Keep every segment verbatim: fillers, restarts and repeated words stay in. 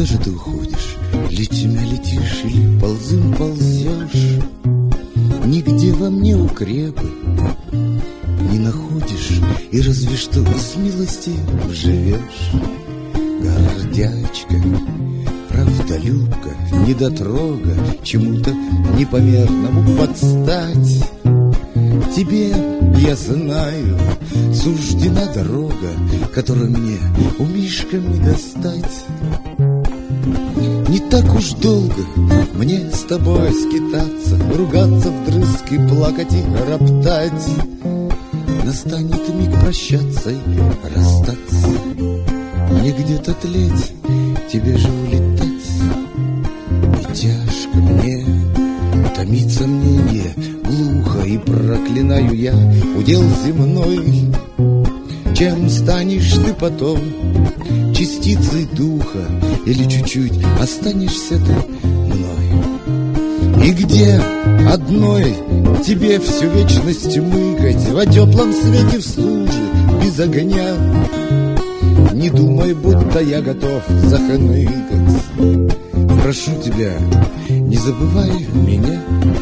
же ты уходишь? Летимя летишь или ползым ползешь? Нигде во мне укрепы не находишь, и разве что из милости живешь. Гордячка, правдолюбка, недотрога, чему-то непомерному подстать. Тебе, я знаю, суждена дорога, которую мне умишками достать. Не так уж долго мне с тобой скитаться, ругаться вдрызг и плакать и роптать. Настанет миг прощаться и расстаться. Мне где-то тлеть, тебе же улетать. И тяжко мне, томится мнение, глухо и проклинаю я удел земной. Чем станешь ты потом, частицей духа, или чуть-чуть останешься ты мной? И где одной тебе всю вечность мыкать во теплом свете в стуже без огня? Не думай, будто я готов захныкать. Прошу тебя, не забывай меня.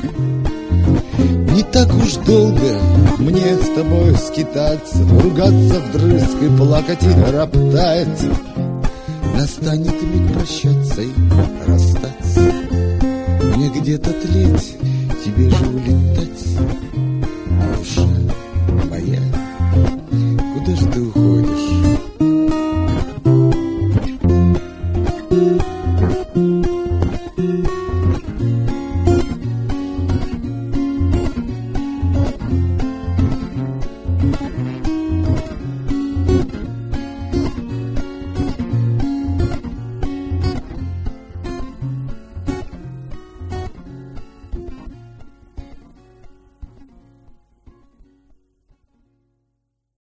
Не так уж долго мне с тобой скитаться, ругаться вдрызг и плакать и роптать. Настанет миг прощаться и расстаться. Мне где-то тлеть, тебе же улетать. Душа